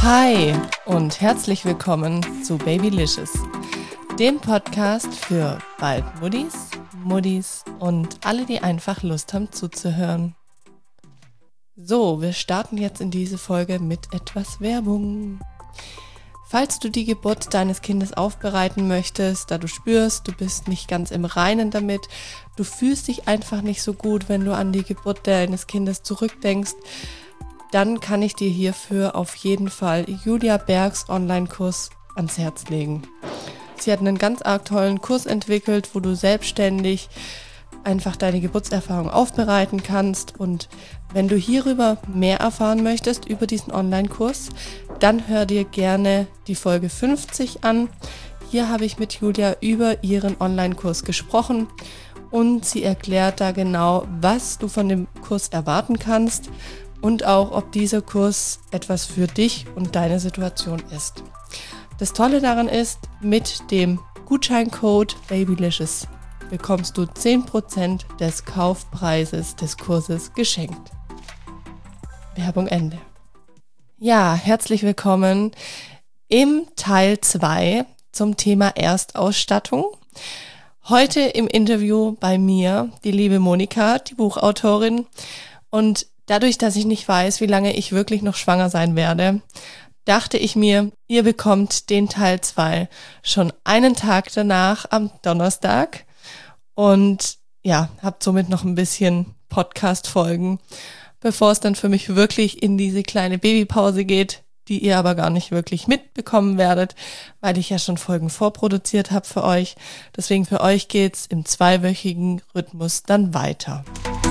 Hi und herzlich willkommen zu Babylicious, dem Podcast für bald Muddis und alle, die einfach Lust haben zuzuhören. So, wir starten jetzt in diese Folge mit etwas Werbung. Falls du die Geburt deines Kindes aufbereiten möchtest, da du spürst, du bist nicht ganz im Reinen damit, du fühlst dich einfach nicht so gut, wenn du an die Geburt deines Kindes zurückdenkst, dann kann ich dir hierfür auf jeden Fall Julia Bergs Online-Kurs ans Herz legen. Sie hat einen ganz arg tollen Kurs entwickelt, wo du selbstständig einfach deine Geburtserfahrung aufbereiten kannst. Und wenn du hierüber mehr erfahren möchtest, über diesen Online-Kurs, dann hör dir gerne die Folge 50 an. Hier habe ich mit Julia über ihren Online-Kurs gesprochen und sie erklärt da genau, was du von dem Kurs erwarten kannst und auch, ob dieser Kurs etwas für dich und deine Situation ist. Das Tolle daran ist, mit dem Gutscheincode Babylicious bekommst du 10% des Kaufpreises des Kurses geschenkt. Werbung Ende. Ja, herzlich willkommen im Teil 2 zum Thema Erstausstattung. Heute im Interview bei mir die liebe Monika, die Buchautorin. Und dadurch, dass ich nicht weiß, wie lange ich wirklich noch schwanger sein werde, dachte ich mir, ihr bekommt den Teil 2 schon einen Tag danach am Donnerstag und ja, habt somit noch ein bisschen Podcast-Folgen, bevor es dann für mich wirklich in diese kleine Babypause geht, die ihr aber gar nicht wirklich mitbekommen werdet, weil ich ja schon Folgen vorproduziert habe für euch. Deswegen für euch geht's im 2-wöchigen Rhythmus dann weiter.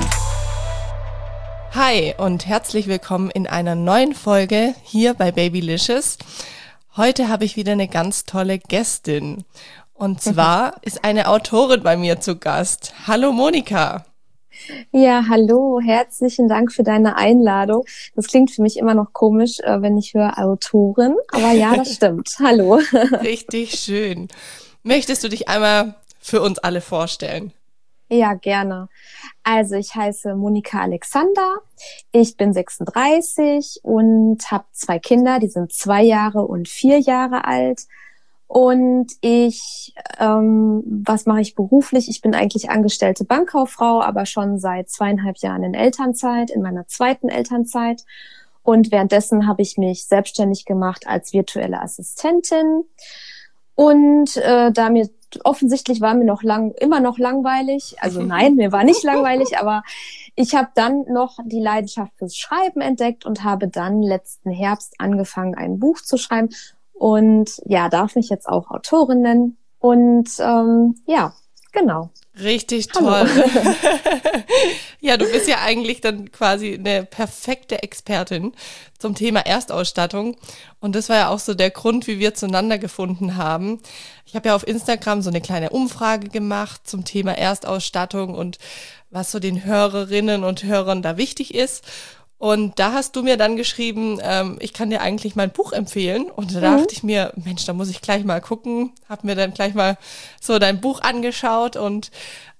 Hi und herzlich willkommen in einer neuen Folge hier bei Babylicious. Heute habe ich wieder eine ganz tolle Gästin. Und zwar ist eine Autorin bei mir zu Gast. Hallo Monika. Ja, hallo, herzlichen Dank für deine Einladung. Das klingt für mich immer noch komisch, wenn ich höre Autorin, aber ja, das stimmt. Hallo. Richtig schön. Möchtest du dich einmal für uns alle vorstellen? Ja, gerne. Also ich heiße Monika Alexander, ich bin 36 und habe 2 Kinder, die sind 2 Jahre und 4 Jahre alt. Und was mache ich beruflich? Ich bin eigentlich angestellte Bankkauffrau, aber schon seit 2,5 Jahren in Elternzeit, in meiner 2. Elternzeit. Und währenddessen habe ich mich selbstständig gemacht als virtuelle Assistentin. Und offensichtlich war mir immer noch langweilig. Also nein, mir war nicht langweilig, aber ich habe dann noch die Leidenschaft fürs Schreiben entdeckt und habe dann letzten Herbst angefangen, ein Buch zu schreiben. Und ja, darf mich jetzt auch Autorin nennen. Und ja, genau. Richtig toll. Ja, du bist ja eigentlich dann quasi eine perfekte Expertin zum Thema Erstausstattung. Und das war ja auch so der Grund, wie wir zueinander gefunden haben. Ich habe ja auf Instagram so eine kleine Umfrage gemacht zum Thema Erstausstattung und was so den Hörerinnen und Hörern da wichtig ist. Und da hast du mir dann geschrieben, ich kann dir eigentlich mein Buch empfehlen. Und da dachte ich mir, Mensch, da muss ich gleich mal gucken. Hab mir dann gleich mal so dein Buch angeschaut und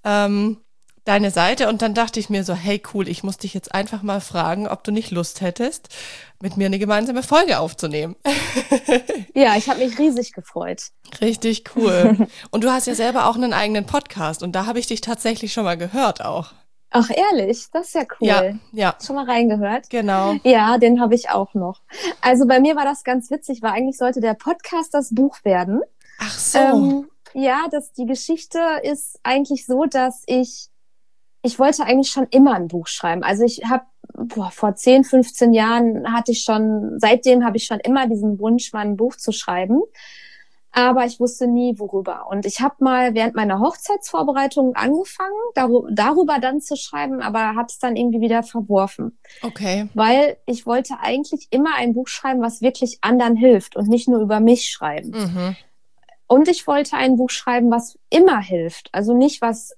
deine Seite. Und dann dachte ich mir so, hey cool, ich muss dich jetzt einfach mal fragen, ob du nicht Lust hättest, mit mir eine gemeinsame Folge aufzunehmen. Ja, ich habe mich riesig gefreut. Richtig cool. Und du hast ja selber auch einen eigenen Podcast. Und da habe ich dich tatsächlich schon mal gehört auch. Ach, ehrlich? Das ist ja cool. Ja. Schon mal reingehört? Genau. Ja, den habe ich auch noch. Also bei mir war das ganz witzig, weil eigentlich sollte der Podcast das Buch werden. Ach so. Ja, die Geschichte ist eigentlich so, dass ich wollte eigentlich schon immer ein Buch schreiben. Also ich habe vor 10, 15 Jahren seitdem habe ich schon immer diesen Wunsch, mal ein Buch zu schreiben. Aber ich wusste nie, worüber. Und ich habe mal während meiner Hochzeitsvorbereitung angefangen, darüber dann zu schreiben, aber habe es dann irgendwie wieder verworfen. Okay. Weil ich wollte eigentlich immer ein Buch schreiben, was wirklich anderen hilft und nicht nur über mich schreiben. Mhm. Und ich wollte ein Buch schreiben, was immer hilft. Also nicht, was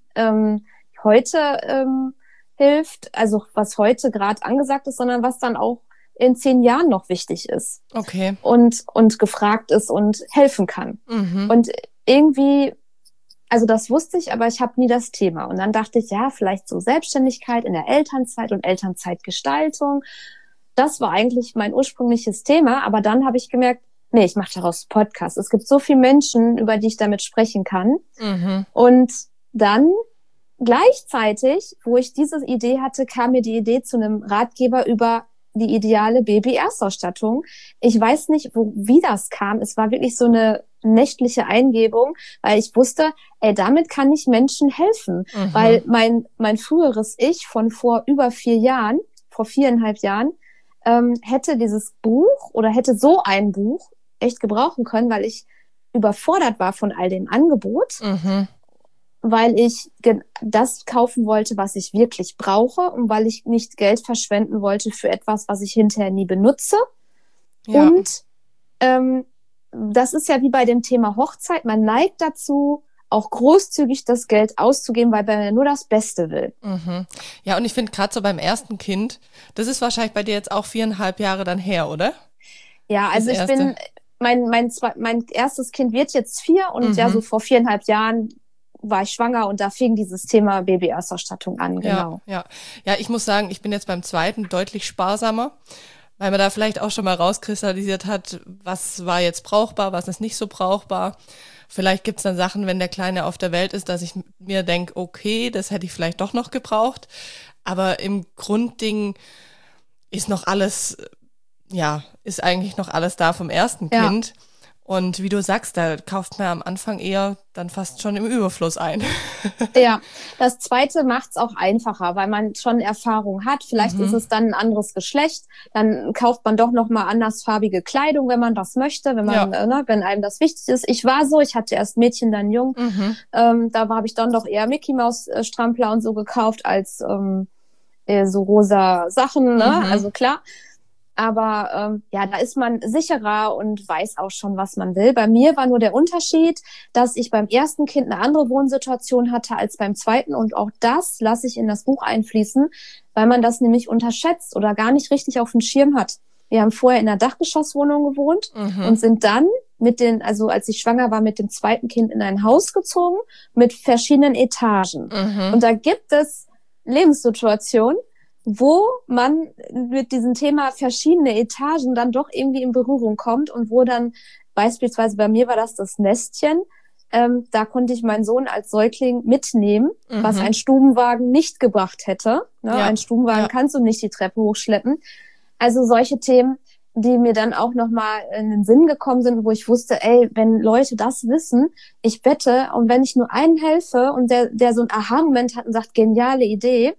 heute hilft, also was heute gerade angesagt ist, sondern was dann auch in 10 Jahren noch wichtig ist. Okay. Und gefragt ist und helfen kann. Mhm. Und irgendwie, also das wusste ich, aber ich habe nie das Thema. Und dann dachte ich, ja, vielleicht so Selbstständigkeit in der Elternzeit und Elternzeitgestaltung. das war eigentlich mein ursprüngliches Thema. Aber dann habe ich gemerkt, nee, ich mache daraus Podcast. Es gibt so viele Menschen, über die ich damit sprechen kann. Mhm. Und dann gleichzeitig, wo ich diese Idee hatte, kam mir die Idee zu einem Ratgeber über die ideale Baby-Erstausstattung. Ich weiß nicht, wie das kam. Es war wirklich so eine nächtliche Eingebung, weil ich wusste, ey, damit kann ich Menschen helfen. Weil mein früheres Ich von vor über 4 Jahren, vor 4,5 Jahren, hätte dieses Buch oder hätte so ein Buch echt gebrauchen können, weil ich überfordert war von all dem Angebot. Weil ich das kaufen wollte, was ich wirklich brauche und weil ich nicht Geld verschwenden wollte für etwas, was ich hinterher nie benutze. Ja. Und das ist ja wie bei dem Thema Hochzeit. Man neigt dazu, auch großzügig das Geld auszugeben, weil man nur das Beste will. Ja, und ich finde gerade so beim ersten Kind, das ist wahrscheinlich bei dir jetzt auch 4,5 Jahre dann her, oder? Ja, also ich bin, mein erstes Kind wird jetzt 4 und ja, so vor 4,5 Jahren war ich schwanger und da fing dieses Thema Baby-Erstausstattung an, genau. Ja, ich muss sagen, ich bin jetzt beim zweiten deutlich sparsamer, weil man da vielleicht auch schon mal rauskristallisiert hat, was war jetzt brauchbar, was ist nicht so brauchbar. Vielleicht gibt's dann Sachen, wenn der Kleine auf der Welt ist, dass ich mir denke, okay, das hätte ich vielleicht doch noch gebraucht. Aber im Grundding ist noch alles, ist eigentlich noch alles da vom ersten Kind. Und wie du sagst, da kauft man am Anfang eher dann fast schon im Überfluss ein. Ja, das Zweite macht's auch einfacher, weil man schon Erfahrung hat. Vielleicht ist es dann ein anderes Geschlecht. Dann kauft man doch nochmal andersfarbige Kleidung, wenn man das möchte, wenn man, wenn einem das wichtig ist. Ich war so, ich hatte erst Mädchen, dann Jung. Da habe ich dann doch eher Mickey Maus Strampler und so gekauft als so rosa Sachen, ne? Also klar. Aber da ist man sicherer und weiß auch schon, was man will. Bei mir war nur der Unterschied, dass ich beim ersten Kind eine andere Wohnsituation hatte als beim zweiten. Und auch das lasse ich in das Buch einfließen, weil man das nämlich unterschätzt oder gar nicht richtig auf dem Schirm hat. Wir haben vorher in einer Dachgeschosswohnung gewohnt und sind dann als ich schwanger war, mit dem zweiten Kind in ein Haus gezogen mit verschiedenen Etagen. Und da gibt es Lebenssituationen, wo man mit diesem Thema verschiedene Etagen dann doch irgendwie in Berührung kommt und wo dann beispielsweise bei mir war das Nestchen, da konnte ich meinen Sohn als Säugling mitnehmen, was ein Stubenwagen nicht gebracht hätte. Ne? Ein Stubenwagen kannst du nicht die Treppe hochschleppen. Also solche Themen, die mir dann auch nochmal in den Sinn gekommen sind, wo ich wusste, ey, wenn Leute das wissen, ich wette, und wenn ich nur einen helfe und der so einen Aha-Moment hat und sagt, geniale Idee,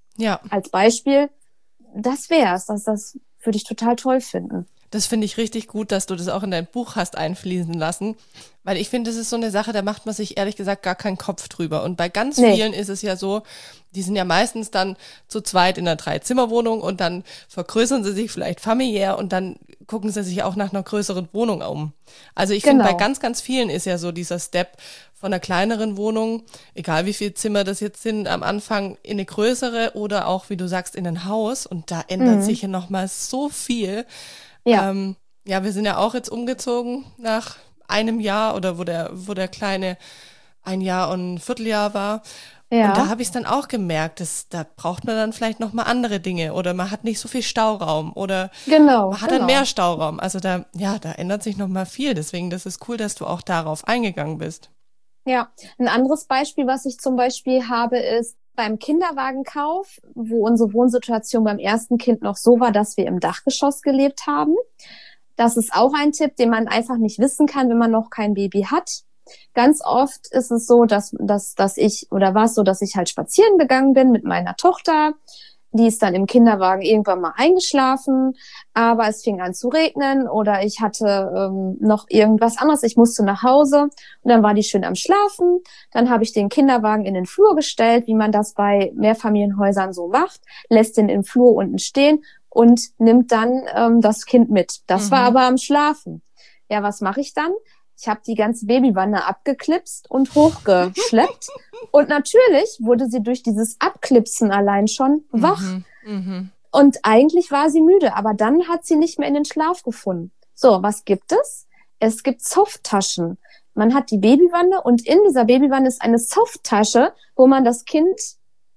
als Beispiel, das wär's. Das würde ich total toll finden. Das finde ich richtig gut, dass du das auch in dein Buch hast einfließen lassen, weil ich finde, das ist so eine Sache, da macht man sich ehrlich gesagt gar keinen Kopf drüber. Und bei ganz vielen ist es ja so, die sind ja meistens dann zu zweit in einer 3-Zimmer-Wohnung und dann vergrößern sie sich vielleicht familiär und dann gucken sie sich auch nach einer größeren Wohnung um. Also ich finde, bei ganz, ganz vielen ist ja so dieser Step von einer kleineren Wohnung, egal wie viele Zimmer das jetzt sind, am Anfang in eine größere oder auch, wie du sagst, in ein Haus. Und da ändert sich ja nochmal so viel. Ja. Wir sind ja auch jetzt umgezogen nach einem Jahr oder wo der Kleine 1 Jahr und ein Vierteljahr war. Ja. Und da habe ich es dann auch gemerkt, da braucht man dann vielleicht nochmal andere Dinge oder man hat nicht so viel Stauraum oder man hat dann mehr Stauraum. Also da ändert sich nochmal viel. Deswegen, das ist cool, dass du auch darauf eingegangen bist. Ja, ein anderes Beispiel, was ich zum Beispiel habe, ist beim Kinderwagenkauf, wo unsere Wohnsituation beim ersten Kind noch so war, dass wir im Dachgeschoss gelebt haben. Das ist auch ein Tipp, den man einfach nicht wissen kann, wenn man noch kein Baby hat. Ganz oft ist es so, dass ich halt spazieren gegangen bin mit meiner Tochter. Die ist dann im Kinderwagen irgendwann mal eingeschlafen, aber es fing an zu regnen oder ich hatte noch irgendwas anderes. Ich musste nach Hause und dann war die schön am Schlafen. Dann habe ich den Kinderwagen in den Flur gestellt, wie man das bei Mehrfamilienhäusern so macht, lässt den im Flur unten stehen und nimmt dann das Kind mit. Das war aber am Schlafen. Ja, was mache ich dann? Ich habe die ganze Babywanne abgeklipst und hochgeschleppt. Und natürlich wurde sie durch dieses Abklipsen allein schon wach. Und eigentlich war sie müde, aber dann hat sie nicht mehr in den Schlaf gefunden. So, was gibt es? Es gibt Softtaschen. Man hat die Babywanne und in dieser Babywanne ist eine Softtasche, wo man das Kind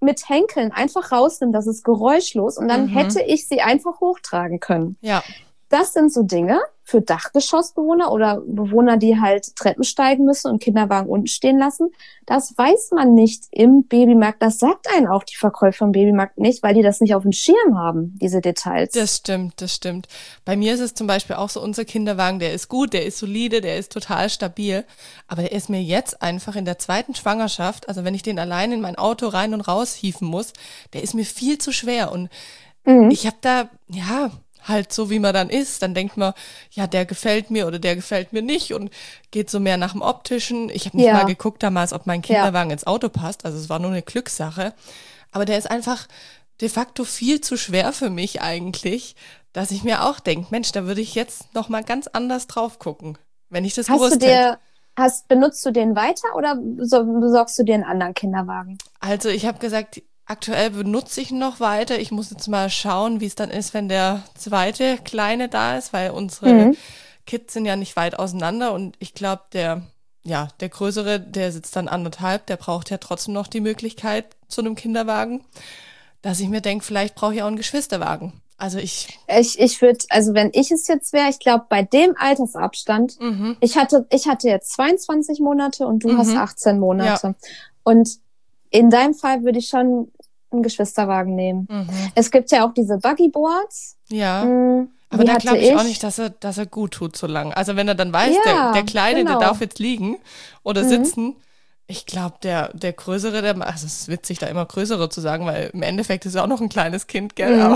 mit Henkeln einfach rausnimmt, das ist geräuschlos und dann hätte ich sie einfach hochtragen können. Ja. Das sind so Dinge für Dachgeschossbewohner oder Bewohner, die halt Treppen steigen müssen und Kinderwagen unten stehen lassen. Das weiß man nicht im Babymarkt. Das sagt einen auch die Verkäufer im Babymarkt nicht, weil die das nicht auf dem Schirm haben, diese Details. Das stimmt. Bei mir ist es zum Beispiel auch so, unser Kinderwagen, der ist gut, der ist solide, der ist total stabil. Aber der ist mir jetzt einfach in der 2. Schwangerschaft, also wenn ich den allein in mein Auto rein und raus hieven muss, der ist mir viel zu schwer. Und ich habe da, halt so wie man dann ist, dann denkt man, ja, der gefällt mir oder der gefällt mir nicht und geht so mehr nach dem Optischen. Ich habe nicht mal geguckt damals, ob mein Kinderwagen ins Auto passt, also es war nur eine Glückssache. Aber der ist einfach de facto viel zu schwer für mich eigentlich, dass ich mir auch denke, Mensch, da würde ich jetzt noch mal ganz anders drauf gucken, wenn ich das gewusst hätte. Benutzt du den weiter oder besorgst du dir einen anderen Kinderwagen? Also ich habe gesagt, aktuell benutze ich ihn noch weiter. Ich muss jetzt mal schauen, wie es dann ist, wenn der zweite Kleine da ist, weil unsere Kids sind ja nicht weit auseinander und ich glaube, der Größere, der sitzt dann 1,5, der braucht ja trotzdem noch die Möglichkeit zu einem Kinderwagen, dass ich mir denke, vielleicht brauche ich auch einen Geschwisterwagen. Also ich würde, also wenn ich es jetzt wäre, ich glaube, bei dem Altersabstand, ich hatte jetzt 22 Monate und du hast 18 Monate. Ja. Und in deinem Fall würde ich schon einen Geschwisterwagen nehmen. Es gibt ja auch diese Buggyboards. Ja. Aber da glaube ich auch nicht, dass er gut tut so lange. Also wenn er dann weiß, der Kleine, der darf jetzt liegen oder sitzen. Ich glaube, der Größere, also es ist witzig, da immer Größere zu sagen, weil im Endeffekt ist er auch noch ein kleines Kind, gell? Aber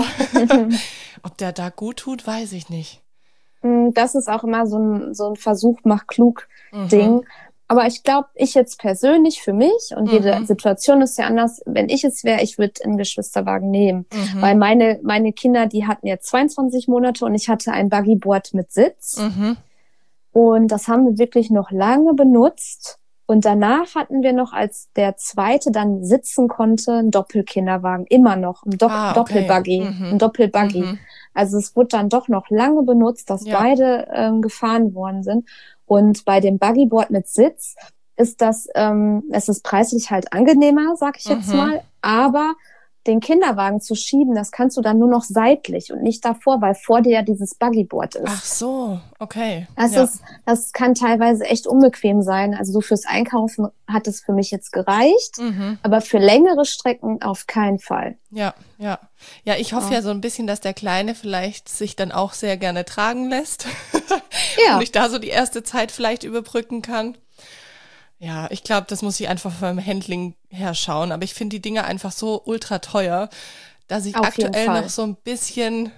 ob der da gut tut, weiß ich nicht. Das ist auch immer so ein Versuch, mach klug Ding. Aber ich glaube, ich jetzt persönlich für mich, und jede Situation ist ja anders, wenn ich es wäre, ich würde einen Geschwisterwagen nehmen. Weil meine Kinder, die hatten jetzt 22 Monate und ich hatte ein Buggyboard mit Sitz. Und das haben wir wirklich noch lange benutzt. Und danach hatten wir noch, als der zweite dann sitzen konnte, einen Doppelkinderwagen, immer noch, ein Doppelbuggy, ein Doppelbuggy. Also es wurde dann doch noch lange benutzt, dass beide gefahren worden sind. Und bei dem Buggyboard mit Sitz ist das, es ist preislich halt angenehmer, sag ich jetzt mal, aber den Kinderwagen zu schieben, das kannst du dann nur noch seitlich und nicht davor, weil vor dir ja dieses Buggyboard ist. Ach so, okay. Das kann teilweise echt unbequem sein. Also so fürs Einkaufen hat es für mich jetzt gereicht, aber für längere Strecken auf keinen Fall. Ja, ich hoffe ja so ein bisschen, dass der Kleine vielleicht sich dann auch sehr gerne tragen lässt. Und ich da so die erste Zeit vielleicht überbrücken kann. Ja, ich glaube, das muss ich einfach vom Handling her schauen. Aber ich finde die Dinge einfach so ultra teuer, dass ich aktuell noch so ein bisschen,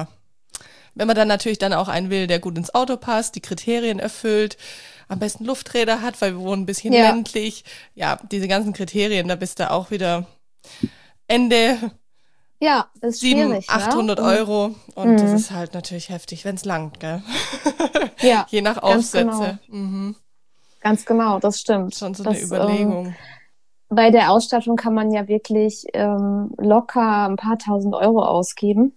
wenn man dann natürlich dann auch einen will, der gut ins Auto passt, die Kriterien erfüllt, am besten Lufträder hat, weil wir wohnen ein bisschen ländlich. Ja, diese ganzen Kriterien, da bist du auch wieder Ende ist 700, 800 Euro. Und das ist halt natürlich heftig, wenn es langt, gell? Ja, je nach Aufsätze. Ganz genau, das stimmt. Schon so eine Überlegung. Bei der Ausstattung kann man ja wirklich locker ein paar tausend Euro ausgeben.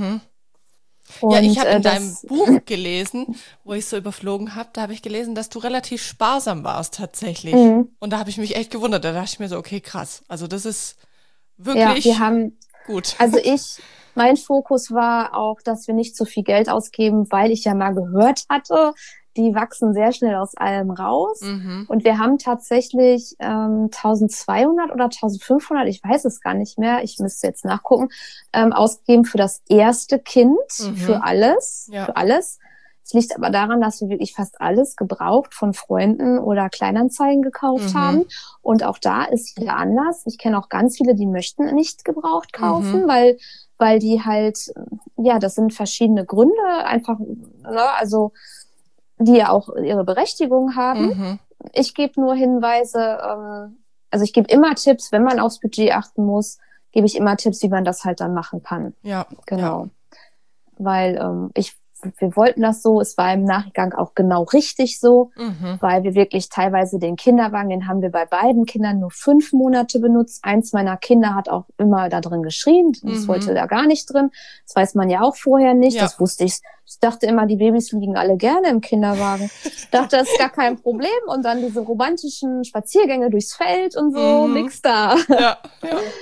Ja, ich habe in deinem Buch gelesen, wo ich so überflogen habe, da habe ich gelesen, dass du relativ sparsam warst tatsächlich. Und da habe ich mich echt gewundert. Da dachte ich mir so, okay, krass. Also das ist wirklich gut. Also mein Fokus war auch, dass wir nicht so viel Geld ausgeben, weil ich ja mal gehört hatte, die wachsen sehr schnell aus allem raus. Und wir haben tatsächlich 1200 oder 1500, ich weiß es gar nicht mehr, ich müsste jetzt nachgucken, ausgegeben für das erste Kind, für alles. Es liegt aber daran, dass wir wirklich fast alles gebraucht von Freunden oder Kleinanzeigen gekauft haben. Und auch da ist jeder anders. Ich kenne auch ganz viele, die möchten nicht gebraucht kaufen, weil die halt, das sind verschiedene Gründe, einfach, also die ja auch ihre Berechtigung haben. Ich gebe nur Hinweise, also ich gebe immer Tipps, wenn man aufs Budget achten muss, gebe ich immer Tipps, wie man das halt dann machen kann. Ja. Genau. Weil wir wollten das so, es war im Nachgang auch genau richtig so, weil wir wirklich teilweise den Kinderwagen, den haben wir bei beiden Kindern nur 5 Monate benutzt. Eins meiner Kinder hat auch immer da drin geschrien, das wollte da gar nicht drin. Das weiß man ja auch vorher nicht, das wusste ich. Ich dachte immer, die Babys liegen alle gerne im Kinderwagen. Ich dachte, das ist gar kein Problem. Und dann diese romantischen Spaziergänge durchs Feld und so, nix da.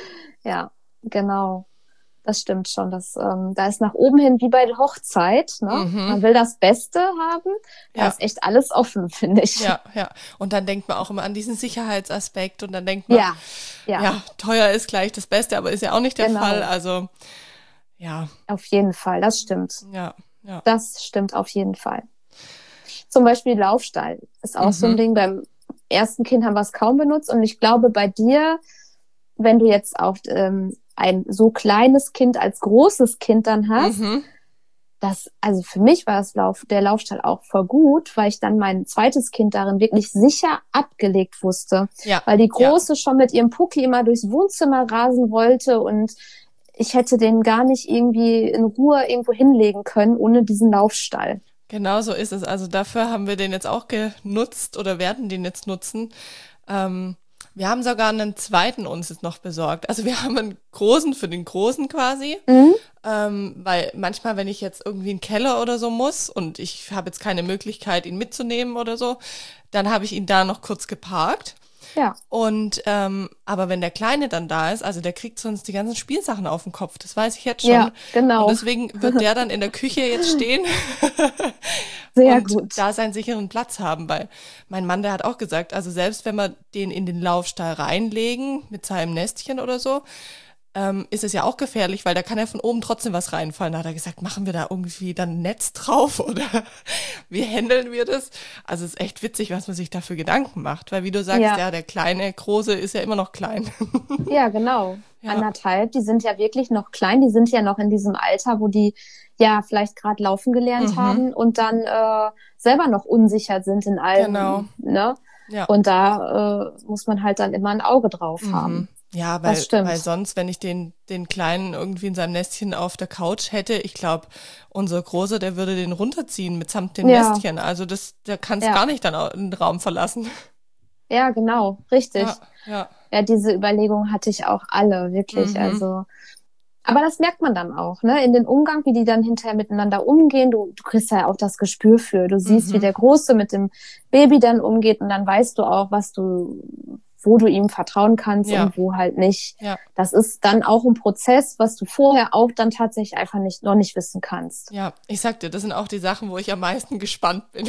Ja, genau. Das stimmt schon. Da ist nach oben hin wie bei der Hochzeit, ne? Mhm. Man will das Beste haben. Da Ja. ist echt alles offen, finde ich. Ja, ja. Und dann denkt man auch immer an diesen Sicherheitsaspekt und dann denkt man, Ja, ja, ja, teuer ist gleich das Beste, aber ist ja auch nicht der Fall. genau. Also, ja, Auf jeden Fall. Das stimmt. ja, ja. Das stimmt auf jeden Fall. Zum Beispiel Laufstall ist auch so ein Mhm. Ding. Beim ersten Kind haben wir es kaum benutzt. Und ich glaube, bei dir, wenn du jetzt auch ein so kleines Kind als großes Kind dann hast, Mhm. also für mich war der Laufstall auch voll gut, weil ich dann mein zweites Kind darin wirklich sicher abgelegt wusste. Ja, Weil die ja. Große schon mit ihrem Pucki immer durchs Wohnzimmer rasen wollte und ich hätte den gar nicht irgendwie in Ruhe irgendwo hinlegen können ohne diesen Laufstall. Genau so ist es. Also dafür haben wir den jetzt auch genutzt oder werden den jetzt nutzen. Wir haben sogar einen zweiten uns jetzt noch besorgt. Also wir haben einen großen für den Großen quasi. Mhm. Weil manchmal, wenn ich jetzt irgendwie in den Keller oder so muss und ich habe jetzt keine Möglichkeit, ihn mitzunehmen oder so, dann habe ich ihn da noch kurz geparkt. Ja. Und aber wenn der Kleine dann da ist, also der kriegt sonst die ganzen Spielsachen auf den Kopf, das weiß ich jetzt schon. Ja, genau. Und deswegen wird der dann in der Küche jetzt stehen Sehr und gut. da seinen sicheren Platz haben, weil mein Mann, der hat auch gesagt, also selbst wenn wir den in den Laufstall reinlegen mit seinem Nestchen oder so, ist es ja auch gefährlich, weil da kann ja von oben trotzdem was reinfallen. Da hat er gesagt, machen wir da irgendwie dann ein Netz drauf oder wie handeln wir das? Also es ist echt witzig, was man sich da für Gedanken macht, weil wie du sagst, Ja. ja, der kleine, große ist ja immer noch klein. Ja, genau. Ja. 1,5, die sind ja wirklich noch klein, die sind ja noch in diesem Alter, wo die ja vielleicht gerade laufen gelernt haben und dann selber noch unsicher sind in allem, Genau. ne? Ja. Und da muss man halt dann immer ein Auge drauf haben. Ja, Das stimmt. weil sonst, wenn ich den Kleinen irgendwie in seinem Nestchen auf der Couch hätte, ich glaube, unser Großer, der würde den runterziehen mitsamt dem Ja. Nestchen. Also der kann es Ja. gar nicht dann in den Raum verlassen. Ja, genau, richtig. Ja, ja. Ja, diese Überlegungen hatte ich auch alle, wirklich. Also, aber das merkt man dann auch, ne? In den Umgang, wie die dann hinterher miteinander umgehen. Du kriegst ja auch das Gespür für. Du siehst, wie der Große mit dem Baby dann umgeht und dann weißt du auch, wo du ihm vertrauen kannst Ja. und wo halt nicht. Ja. Das ist dann auch ein Prozess, was du vorher auch dann tatsächlich einfach noch nicht wissen kannst. Ja, ich sag dir, das sind auch die Sachen, wo ich am meisten gespannt bin.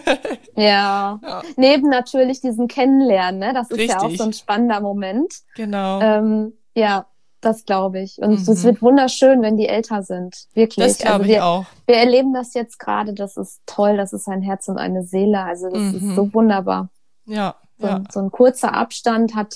Ja. Ja. Neben natürlich diesem Kennenlernen, ne? Das ist ja auch Richtig. so ein spannender Moment. Genau. Ja, das glaube ich. Und es wird wunderschön, wenn die älter sind. Wirklich. Das glaube ich auch. Wir erleben das jetzt gerade. Das ist toll. Das ist ein Herz und eine Seele. Also das ist so wunderbar. Ja, So ein kurzer Abstand hat,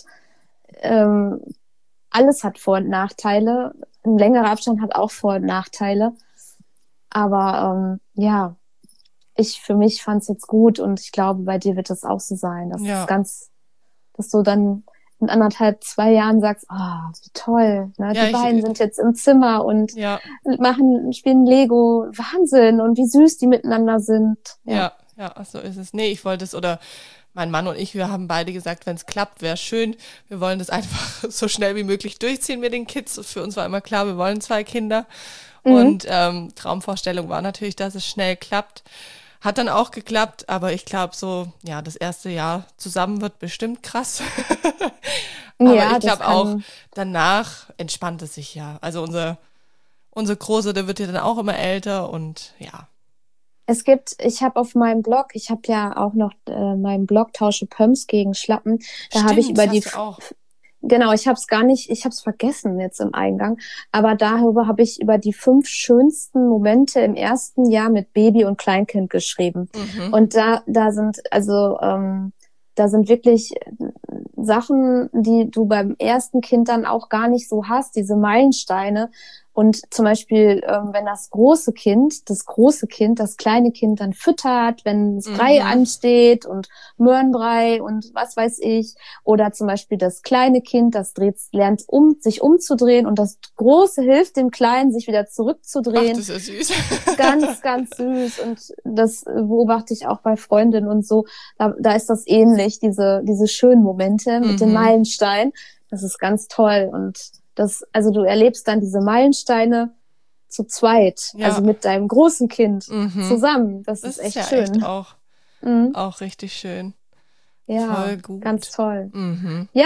alles hat Vor- und Nachteile. Ein längerer Abstand hat auch Vor- und Nachteile. Aber ja, für mich fand es jetzt gut und ich glaube, bei dir wird das auch so sein. Das Ja. ist dass du dann in 1,5, 2 Jahren sagst, oh, wie toll, ne? Ja, Die beiden sind jetzt im Zimmer und ja, spielen Lego, Wahnsinn und wie süß die miteinander sind. ja, so ist es. Nee, ich wollte es, oder mein Mann und ich, wir haben beide gesagt, wenn es klappt, wäre schön. Wir wollen das einfach so schnell wie möglich durchziehen mit den Kids. Für uns war immer klar, wir wollen 2 Kinder. Und Traumvorstellung war natürlich, dass es schnell klappt. Hat dann auch geklappt, aber ich glaube so, ja, das erste Jahr zusammen wird bestimmt krass. Aber Ja, ich das glaube kann- auch, danach entspannt es sich ja. Also unser Großer, der wird ja dann auch immer älter und ja. Ich habe auf meinem Blog, ich habe ja auch noch meinen Blog Tausche Pumps gegen Schlappen. Da habe ich Stimmt, über das die hast du auch. Genau, ich habe es vergessen jetzt im Eingang, aber darüber habe ich über die 5 schönsten Momente im ersten Jahr mit Baby und Kleinkind geschrieben. Und da sind wirklich Sachen, die du beim ersten Kind dann auch gar nicht so hast, diese Meilensteine. Und zum Beispiel, wenn das große Kind, das kleine Kind dann füttert, wenn das Brei ansteht und Möhrenbrei und was weiß ich. Oder zum Beispiel das kleine Kind, lernt sich umzudrehen und das große hilft dem Kleinen, sich wieder Ach, zurückzudrehen. das ist ja süß. Ganz, ganz süß. Und das beobachte ich auch bei Freundinnen und so. Da ist das ähnlich, diese schönen Momente mit den Meilensteinen. Das ist ganz toll. Und also du erlebst dann diese Meilensteine zu zweit, Ja. also mit deinem großen Kind zusammen. Das ist echt ja schön. echt auch richtig schön. Ja, voll gut. ganz toll. Mhm. Ja,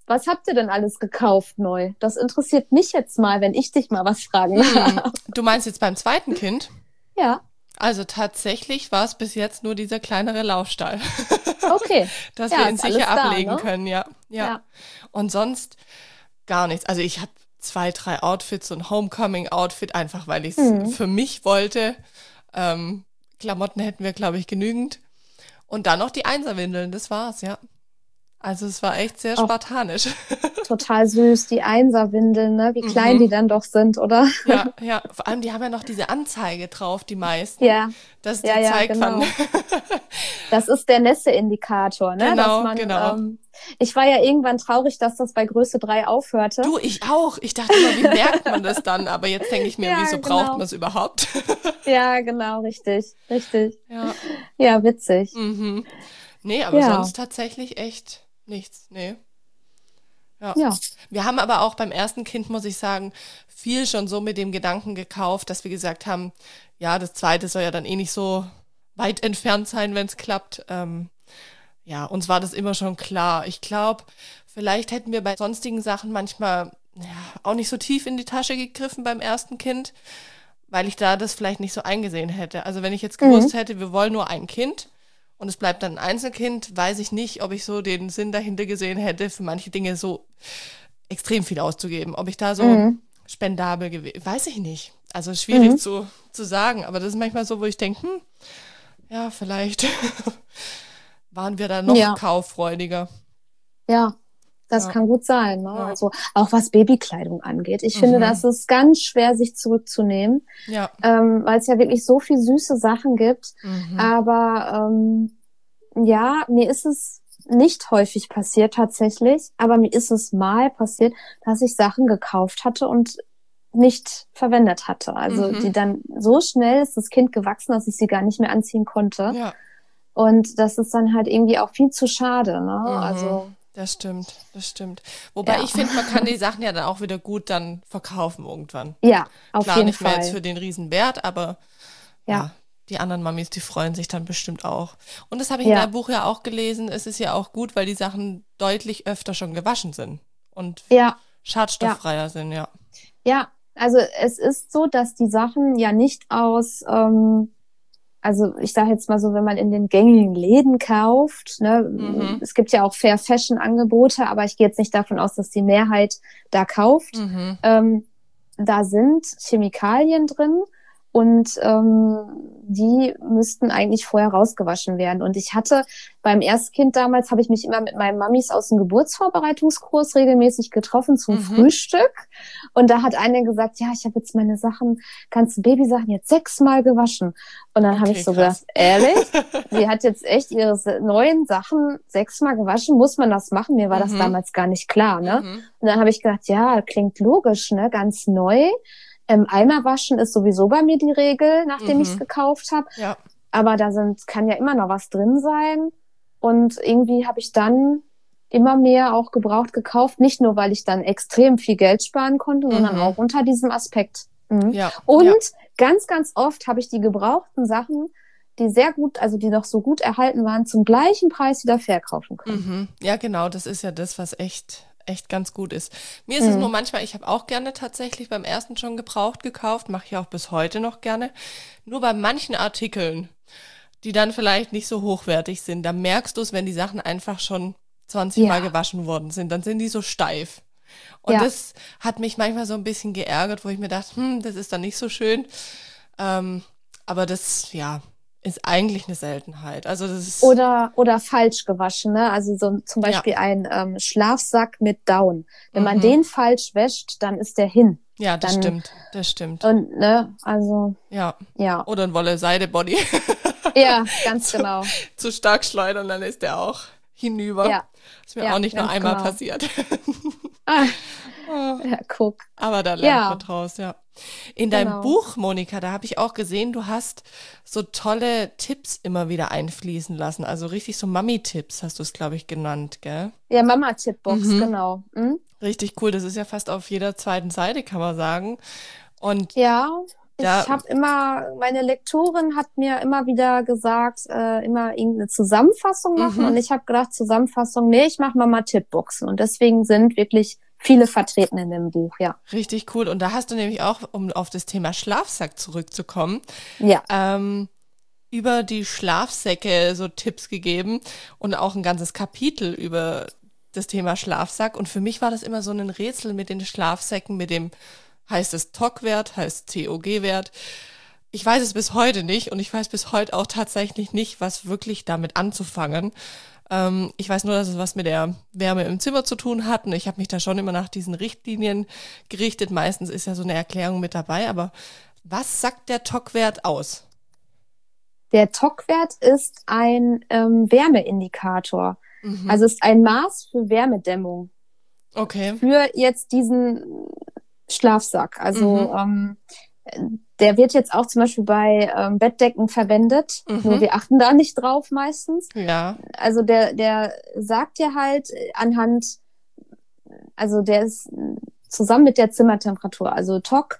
Was habt ihr denn alles gekauft neu? Das interessiert mich jetzt mal, wenn ich dich mal was fragen darf. Du meinst jetzt beim zweiten Kind? Ja, Also tatsächlich war es bis jetzt nur dieser kleinere Laufstall, okay. dass Ja, wir ihn ist alles sicher da, ablegen ne? können, ja. Ja. Und sonst gar nichts. Also ich habe 2, 3 Outfits, so ein Homecoming-Outfit, einfach weil ich es für mich wollte. Klamotten hätten wir, glaube ich, genügend. Und dann noch die Einserwindeln, das war's, ja. Also es war echt sehr Auch spartanisch. total süß, die Einserwindeln, ne? Wie klein die dann doch sind, oder? Ja, ja. Vor allem, die haben ja noch diese Anzeige drauf, die meisten, Ja, dass ja, die ja, zeigt, wann. genau. Das ist der Nässe-Indikator, ne? Dass Genau, man, genau. ich war ja irgendwann traurig, dass das bei Größe 3 aufhörte. Du, ich auch. Ich dachte immer, wie merkt man das dann? Aber jetzt denke ich mir, Ja, wieso braucht genau. man es überhaupt? Ja, genau, richtig, richtig. Ja. Ja, witzig. Mhm. Nee, aber Ja, sonst tatsächlich echt nichts. Nee. Ja. ja. Wir haben aber auch beim ersten Kind, muss ich sagen, viel schon so mit dem Gedanken gekauft, dass wir gesagt haben, ja, das zweite soll ja dann eh nicht so weit entfernt sein, wenn es klappt. Ja, uns war das immer schon klar. Ich glaube, vielleicht hätten wir bei sonstigen Sachen manchmal ja, auch nicht so tief in die Tasche gegriffen beim ersten Kind, weil ich da das vielleicht nicht so eingesehen hätte. Also wenn ich jetzt gewusst Mhm. hätte, wir wollen nur ein Kind und es bleibt dann ein Einzelkind, weiß ich nicht, ob ich so den Sinn dahinter gesehen hätte, für manche Dinge so extrem viel auszugeben. Ob ich da so Mhm. spendabel gewesen, weiß ich nicht. Also schwierig Mhm. zu sagen, aber das ist manchmal so, wo ich denke, ja, vielleicht waren wir da noch Ja, kauffreudiger. ja. Das Ja, kann gut sein, ne? ja, Also auch was Babykleidung angeht. Ich finde, das mhm. ist ganz schwer, sich zurückzunehmen, Ja, weil es ja wirklich so viel süße Sachen gibt. mhm. Aber ja, mir ist es nicht häufig passiert tatsächlich, aber mir ist es mal passiert, dass ich Sachen gekauft hatte und nicht verwendet hatte. Also die Mhm. dann so schnell ist das Kind gewachsen, dass ich sie gar nicht mehr anziehen konnte. Ja, Und das ist dann halt irgendwie auch viel zu schade, ne? mhm. Also Das stimmt, das stimmt. Wobei ja, ich finde, man kann die Sachen ja dann auch wieder gut dann verkaufen irgendwann. ja, auf Klar, jeden nicht mehr jetzt Fall. für den Riesenwert, aber Ja, ja, die anderen Mamis, die freuen sich dann bestimmt auch. Und das habe ich in ja, deinem Buch ja auch gelesen. Es ist ja auch gut, weil die Sachen deutlich öfter schon gewaschen sind und ja, ja, schadstofffreier sind, ja. ja. Also es ist so, dass die Sachen ja nicht aus also ich sage jetzt mal so, wenn man in den gängigen Läden kauft, ne, Mhm, es gibt ja auch Fair Fashion Angebote, aber ich gehe jetzt nicht davon aus, dass die Mehrheit da kauft. mhm, Da sind Chemikalien drin und die müssten eigentlich vorher rausgewaschen werden. Und ich hatte beim Erstkind damals, habe ich mich immer mit meinen Mamis aus dem Geburtsvorbereitungskurs regelmäßig getroffen zum mhm. Frühstück. Und da hat eine gesagt, ja, ich habe jetzt meine Sachen, ganzen Babysachen jetzt 6-mal gewaschen. Und dann habe ich Okay, so gedacht, krass. ehrlich? Sie hat jetzt echt ihre neuen Sachen 6-mal gewaschen. Muss man das machen? Mir war das Mhm, damals gar nicht klar, ne? mhm, Und dann habe ich gedacht, ja, klingt logisch, ne? Ganz neu. Eimer waschen ist sowieso bei mir die Regel, nachdem ich es mhm. gekauft habe. Ja, Aber da kann ja immer noch was drin sein. Und irgendwie habe ich dann immer mehr auch gebraucht gekauft. Nicht nur, weil ich dann extrem viel Geld sparen konnte, sondern mhm. auch unter diesem Aspekt. Mhm. Ja, Und ja. ganz, ganz oft habe ich die gebrauchten Sachen, die sehr gut, also die noch so gut erhalten waren, zum gleichen Preis wieder verkaufen können. Mhm. Ja, genau, das ist ja das, was echt ganz gut ist. Mir ist es nur Mhm. manchmal, ich habe auch gerne tatsächlich beim ersten schon gebraucht gekauft, mache ich auch bis heute noch gerne. Nur bei manchen Artikeln, die dann vielleicht nicht so hochwertig sind, da merkst du es, wenn die Sachen einfach schon 20 Mal Ja, gewaschen worden sind, dann sind die so steif. Und ja. das hat mich manchmal so ein bisschen geärgert, wo ich mir dachte, das ist dann nicht so schön. Ähm, aber das, ja, ist eigentlich eine Seltenheit. Also das ist, Oder falsch gewaschen, ne? Also so zum ja, Beispiel ein Schlafsack mit Down. Wenn man mhm. den falsch wäscht, dann ist der hin. Ja, das Dann, stimmt, das stimmt. und, ne, also, Ja. ja. Oder ein Wolle-Seide-Body Ja, ganz zu, genau. zu stark schleudern, dann ist der auch hinüber. Ja, Ist mir auch ja, nicht nur ganz einmal genau. passiert. Ah, Oh, ja, guck. aber da lernt man Ja, draus, ja. In deinem genau. Buch, Monika, da habe ich auch gesehen, du hast so tolle Tipps immer wieder einfließen lassen. Also richtig so Mami-Tipps hast du es, glaube ich, genannt, gell? Ja, Mama-Tippbox, Mhm. genau. Hm? Richtig cool. Das ist ja fast auf jeder zweiten Seite, kann man sagen. Und Ja, Ich habe meine Lektorin hat mir immer wieder gesagt, immer irgendeine Zusammenfassung machen. Und ich habe gedacht, Zusammenfassung, nee, ich mache mal Tippboxen. Und deswegen sind wirklich viele vertreten in dem Buch, ja. Richtig cool. Und da hast du nämlich auch, um auf das Thema Schlafsack zurückzukommen, über die Schlafsäcke so Tipps gegeben und auch ein ganzes Kapitel über das Thema Schlafsack. Und für mich war das immer so ein Rätsel mit den Schlafsäcken, mit dem, heißt es TOC-Wert, heißt COG-Wert. Ich weiß es bis heute nicht und ich weiß bis heute auch tatsächlich nicht, was wirklich damit anzufangen. Ich weiß nur, dass es was mit der Wärme im Zimmer zu tun hat und ich habe mich da schon immer nach diesen Richtlinien gerichtet. Meistens ist ja so eine Erklärung mit dabei, aber was sagt der TOC-Wert aus? Der TOC-Wert ist ein Wärmeindikator. Also ist ein Maß für Wärmedämmung. Okay. Für jetzt diesen Schlafsack. Also der wird jetzt auch zum Beispiel bei Bettdecken verwendet. Nur wir achten da nicht drauf meistens. Ja. Also der sagt dir halt anhand, also der ist zusammen mit der Zimmertemperatur. Also TOC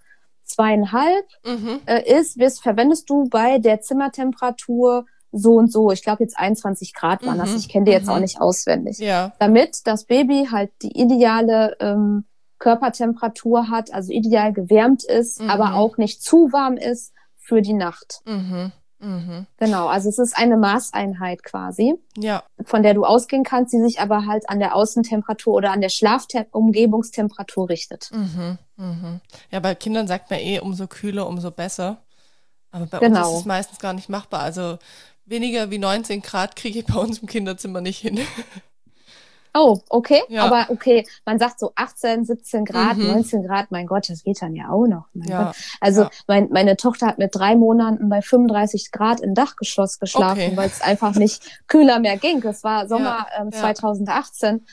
2,5 verwendest du bei der Zimmertemperatur so und so. Ich glaube jetzt 21 Grad waren das. Ich kenne die jetzt auch nicht auswendig. Ja. Damit das Baby halt die ideale Körpertemperatur hat, also ideal gewärmt ist, aber auch nicht zu warm ist für die Nacht. Genau, also es ist eine Maßeinheit quasi, von der du ausgehen kannst, die sich aber halt an der Außentemperatur oder an der Umgebungstemperatur richtet. Ja, bei Kindern sagt man umso kühler, umso besser. Aber bei uns ist es meistens gar nicht machbar. Also weniger wie 19 Grad kriege ich bei uns im Kinderzimmer nicht hin. Oh, okay. Ja. Aber okay, man sagt so 18, 17 Grad, 19 Grad, mein Gott, das geht dann ja auch noch. Gott. Also meine Tochter hat mit 3 Monaten bei 35 Grad im Dachgeschoss geschlafen, weil es einfach nicht kühler mehr ging. Das war Sommer 2018.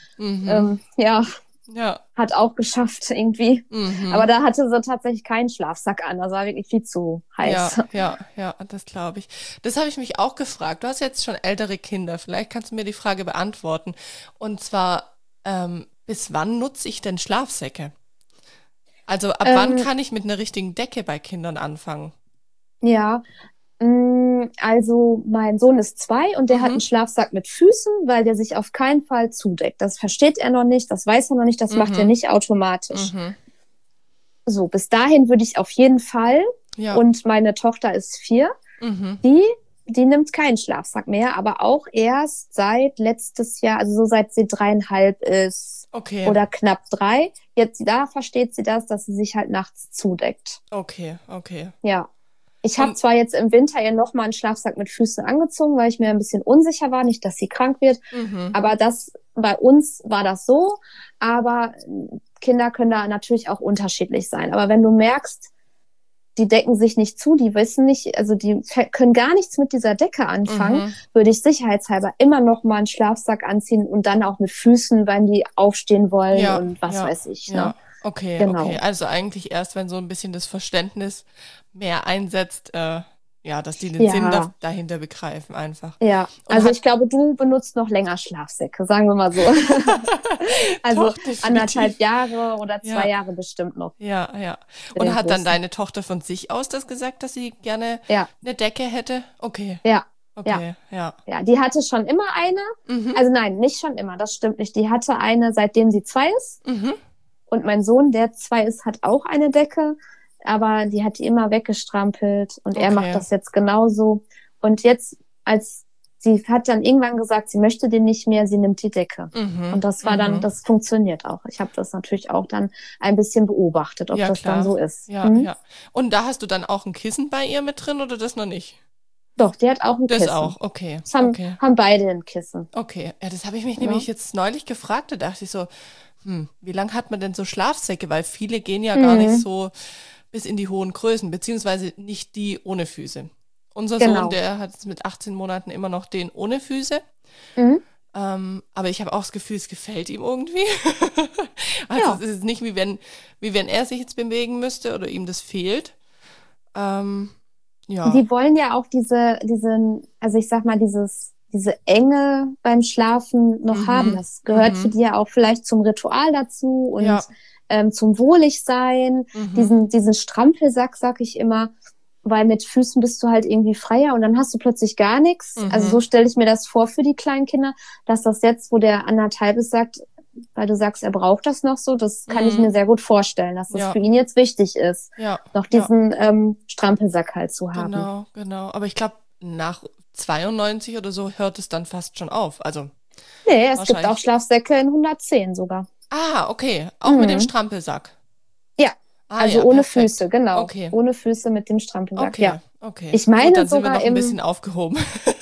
Hat auch geschafft irgendwie. Aber da hatte sie tatsächlich keinen Schlafsack an. Das war wirklich viel zu heiß. Ja, das glaube ich. Das habe ich mich auch gefragt. Du hast jetzt schon ältere Kinder. Vielleicht kannst du mir die Frage beantworten. Und zwar, bis wann nutze ich denn Schlafsäcke? Also ab wann kann ich mit einer richtigen Decke bei Kindern anfangen? Ja, also mein Sohn ist 2 und der hat einen Schlafsack mit Füßen, weil der sich auf keinen Fall zudeckt. Das versteht er noch nicht, das weiß er noch nicht, das macht er nicht automatisch. So, bis dahin würde ich auf jeden Fall, und meine Tochter ist 4, die nimmt keinen Schlafsack mehr, aber auch erst seit letztes Jahr, also so seit sie 3,5 ist oder knapp 3. Jetzt, da versteht sie das, dass sie sich halt nachts zudeckt. Okay. Ja. Ich habe zwar jetzt im Winter ihr nochmal einen Schlafsack mit Füßen angezogen, weil ich mir ein bisschen unsicher war, nicht, dass sie krank wird. Aber bei uns war das so. Aber Kinder können da natürlich auch unterschiedlich sein. Aber wenn du merkst, die decken sich nicht zu, die wissen nicht, also die können gar nichts mit dieser Decke anfangen, würde ich sicherheitshalber immer noch mal einen Schlafsack anziehen und dann auch mit Füßen, wenn die aufstehen wollen und was weiß ich. Ne? Okay, genau. Also eigentlich erst, wenn so ein bisschen das Verständnis mehr einsetzt, dass die den Sinn dahinter begreifen einfach. Ja, also ich glaube, du benutzt noch länger Schlafsäcke, sagen wir mal so. Also doch, 1,5 Jahre oder 2 Jahre bestimmt noch. Ja. Und hat dann deine Tochter von sich aus das gesagt, dass sie gerne eine Decke hätte? Okay. Ja, die hatte schon immer eine. Also nein, nicht schon immer, das stimmt nicht. Die hatte eine, seitdem sie 2 ist. Und mein Sohn, der 2 ist, hat auch eine Decke. Aber die hat die immer weggestrampelt und er macht das jetzt genauso. Und jetzt, sie hat dann irgendwann gesagt, sie möchte den nicht mehr, sie nimmt die Decke. Und das war dann, das funktioniert auch. Ich habe das natürlich auch dann ein bisschen beobachtet, ob das dann so ist. Ja. Und da hast du dann auch ein Kissen bei ihr mit drin oder das noch nicht? Doch, die hat auch ein Kissen. Das auch, okay. Das haben beide ein Kissen. Okay, ja, das habe ich mich nämlich jetzt neulich gefragt. Da dachte ich so, wie lange hat man denn so Schlafsäcke? Weil viele gehen ja gar nicht so bis in die hohen Größen, beziehungsweise nicht die ohne Füße. Unser Sohn, der hat jetzt mit 18 Monaten immer noch den ohne Füße. Aber ich habe auch das Gefühl, es gefällt ihm irgendwie. Also es ist nicht wie wenn er sich jetzt bewegen müsste oder ihm das fehlt. Die wollen ja auch diese Enge beim Schlafen noch haben. Das gehört für die ja auch vielleicht zum Ritual dazu und zum Wohligsein, diesen Strampelsack, sag ich immer, weil mit Füßen bist du halt irgendwie freier und dann hast du plötzlich gar nichts. Also so stelle ich mir das vor für die kleinen Kinder, dass das jetzt, wo der 1,5 ist, sagt, weil du sagst, er braucht das noch so, das kann ich mir sehr gut vorstellen, dass das für ihn jetzt wichtig ist, noch diesen Strampelsack halt zu haben. Genau. Aber ich glaube, nach 92 oder so hört es dann fast schon auf. Also Nee, es gibt auch Schlafsäcke in 110 sogar. Ah, okay. Auch mit dem Strampelsack. Ja, also ohne perfekt. Füße, genau. Okay. Ohne Füße mit dem Strampelsack, Okay. Ich meine Gut, dann sogar sind wir noch ein bisschen aufgehoben.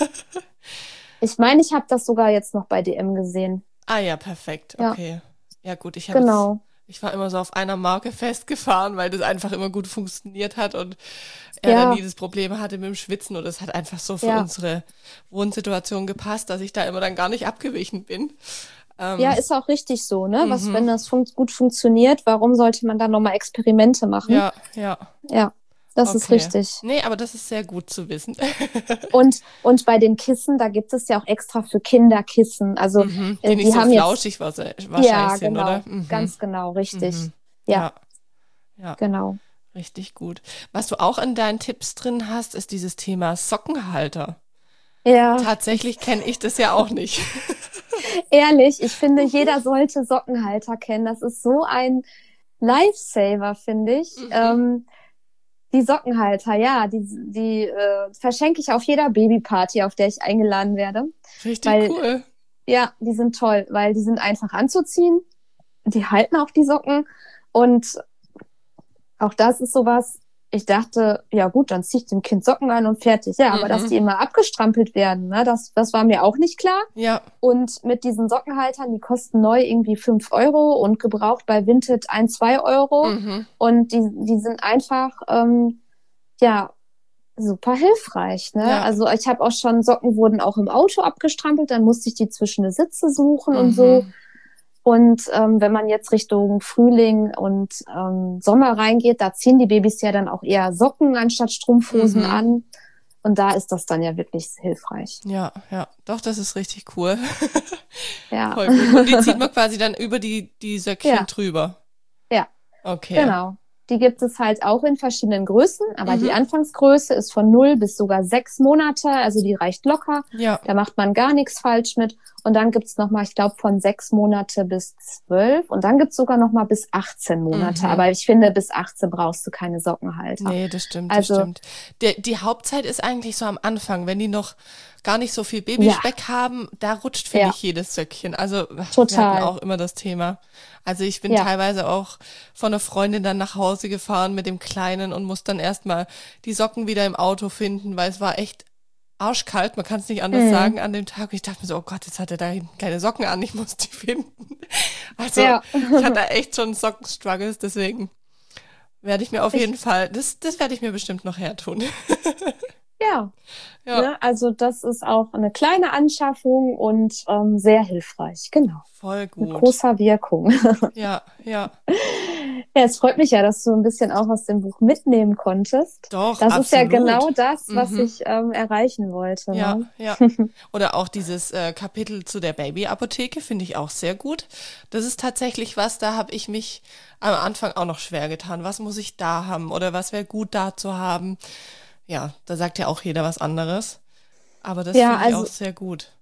Ich meine, ich habe das sogar jetzt noch bei DM gesehen. Ah ja, perfekt. Okay. Ja gut, ich war immer so auf einer Marke festgefahren, weil das einfach immer gut funktioniert hat und er dann nie das Problem hatte mit dem Schwitzen und es hat einfach so für unsere Wohnsituation gepasst, dass ich da immer dann gar nicht abgewichen bin. Ja, ist auch richtig so, ne? Wenn das gut funktioniert, warum sollte man da nochmal Experimente machen? Ja. Ja, das ist richtig. Nee, aber das ist sehr gut zu wissen. Und bei den Kissen, da gibt es ja auch extra für Kinder Kissen. Also die nicht so haben flauschig wahrscheinlich sind, genau, oder? Ganz genau, richtig. Ja, genau. Richtig gut. Was du auch in deinen Tipps drin hast, ist dieses Thema Sockenhalter. Ja. Tatsächlich kenne ich das ja auch nicht. Ehrlich, ich finde, jeder sollte Sockenhalter kennen. Das ist so ein Lifesaver, finde ich. Die Sockenhalter, ja, die verschenke ich auf jeder Babyparty, auf der ich eingeladen werde. Richtig cool. Ja, die sind toll, weil die sind einfach anzuziehen. Die halten auch die Socken. Und auch das ist sowas, ich dachte, ja gut, dann ziehe ich dem Kind Socken an und fertig. Ja, aber dass die immer abgestrampelt werden, ne, das war mir auch nicht klar. Ja. Und mit diesen Sockenhaltern, die kosten neu irgendwie 5 Euro und gebraucht bei Vinted 1, 2 Euro. Und die sind einfach, super hilfreich. Ne? Ja. Also ich habe auch schon, Socken wurden auch im Auto abgestrampelt, dann musste ich die zwischen die Sitze suchen und so. Und wenn man jetzt Richtung Frühling und Sommer reingeht, da ziehen die Babys ja dann auch eher Socken anstatt Strumpfhosen an. Und da ist das dann ja wirklich hilfreich. Ja. Doch, das ist richtig cool. Ja. Voll gut. Und die zieht man quasi dann über die Söckchen drüber. Ja. Okay. Genau. Die gibt es halt auch in verschiedenen Größen, aber die Anfangsgröße ist von 0 bis sogar 6 Monate, also die reicht locker. Ja. Da macht man gar nichts falsch mit. Und dann gibt's nochmal, ich glaube, von 6 Monate bis 12. Und dann gibt's sogar nochmal bis 18 Monate. Aber ich finde, bis 18 brauchst du keine Sockenhalter. Nee, das stimmt, also, das stimmt. Die Hauptzeit ist eigentlich so am Anfang, wenn die noch gar nicht so viel Babyspeck haben, da rutscht, finde ich, jedes Söckchen. Also total. Wir hatten auch immer das Thema. Also ich bin teilweise auch von einer Freundin dann nach Hause gefahren mit dem Kleinen und muss dann erstmal die Socken wieder im Auto finden, weil es war echt arschkalt, man kann es nicht anders sagen an dem Tag. Und ich dachte mir so, oh Gott, jetzt hat er da hinten keine Socken an, ich muss die finden. Also ich hatte echt schon Sockenstruggles, deswegen werde ich mir auf jeden Fall, das werde ich mir bestimmt noch hertun. Ja. Ne, also das ist auch eine kleine Anschaffung und sehr hilfreich, genau. Voll gut. Mit großer Wirkung. Ja. Ja, es freut mich ja, dass du ein bisschen auch aus dem Buch mitnehmen konntest. Doch, das absolut. ist ja genau das, was ich erreichen wollte. Ja, ne? ja. Oder auch dieses Kapitel zu der Babyapotheke finde ich auch sehr gut. Das ist tatsächlich was, da habe ich mich am Anfang auch noch schwer getan. Was muss ich da haben oder was wäre gut da zu haben? Ja, da sagt ja auch jeder was anderes. Aber das finde ich auch sehr gut.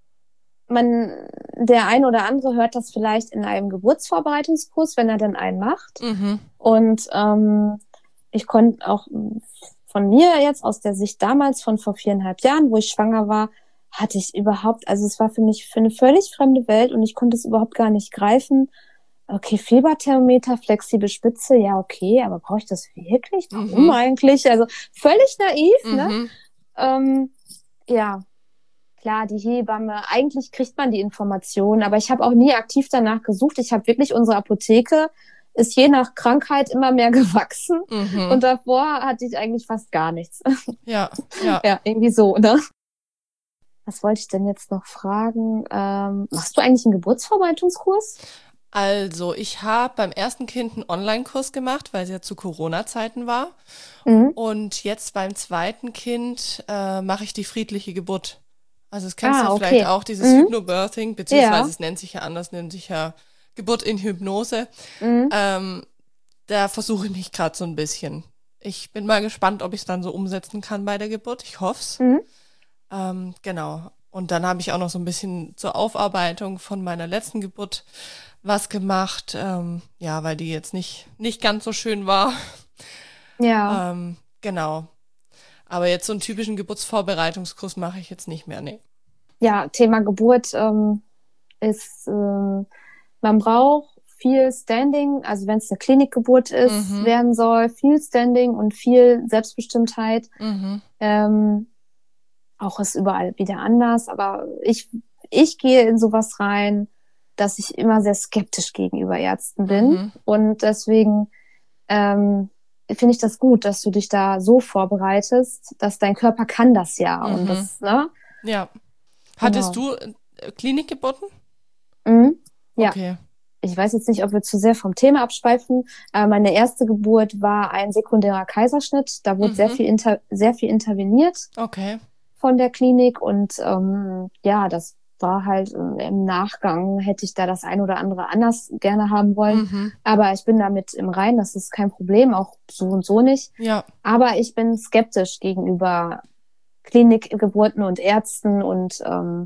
Der ein oder andere hört das vielleicht in einem Geburtsvorbereitungskurs, wenn er denn einen macht. Und ich konnte auch von mir jetzt aus der Sicht damals von vor 4,5 Jahren, wo ich schwanger war, hatte ich überhaupt, also es war für mich für eine völlig fremde Welt und ich konnte es überhaupt gar nicht greifen. Okay, Fieberthermometer, flexible Spitze, ja okay, aber brauche ich das wirklich? Warum eigentlich? Also völlig naiv, ne? Ja, klar, die Hebamme, eigentlich kriegt man die Informationen, aber ich habe auch nie aktiv danach gesucht. Ich habe wirklich, unsere Apotheke ist je nach Krankheit immer mehr gewachsen und davor hatte ich eigentlich fast gar nichts. Ja. Ja, irgendwie so, ne? Was wollte ich denn jetzt noch fragen? Machst du eigentlich einen Geburtsvorbereitungskurs? Also, ich habe beim ersten Kind einen Online-Kurs gemacht, weil es ja zu Corona-Zeiten war. Und jetzt beim zweiten Kind mache ich die friedliche Geburt. Also das kennst du vielleicht auch, dieses Hypnobirthing, beziehungsweise es nennt sich ja anders, nennt sich ja Geburt in Hypnose. da versuche ich mich gerade so ein bisschen. Ich bin mal gespannt, ob ich es dann so umsetzen kann bei der Geburt. Ich hoffe es. Genau. Und dann habe ich auch noch so ein bisschen zur Aufarbeitung von meiner letzten Geburt was gemacht. Ja, weil die jetzt nicht ganz so schön war. Ja. Genau. Aber jetzt so einen typischen Geburtsvorbereitungskurs mache ich jetzt nicht mehr, nee. Ja, Thema Geburt ist, man braucht viel Standing, also wenn es eine Klinikgeburt ist, werden soll, viel Standing und viel Selbstbestimmtheit. Auch ist überall wieder anders, aber ich gehe in sowas rein, dass ich immer sehr skeptisch gegenüber Ärzten bin und deswegen finde ich das gut, dass du dich da so vorbereitest, dass dein Körper kann das ja und das, ne? Ja. Hattest du Klinikgeburten? Ja. Okay. Ich weiß jetzt nicht, ob wir zu sehr vom Thema abschweifen. Meine erste Geburt war ein sekundärer Kaiserschnitt. Da wurde sehr viel interveniert von der Klinik. Und ja, das war halt im Nachgang, hätte ich da das ein oder andere anders gerne haben wollen. Aber ich bin damit im Reinen, das ist kein Problem, auch so und so nicht. Ja. Aber ich bin skeptisch gegenüber Klinikgeburten und Ärzten und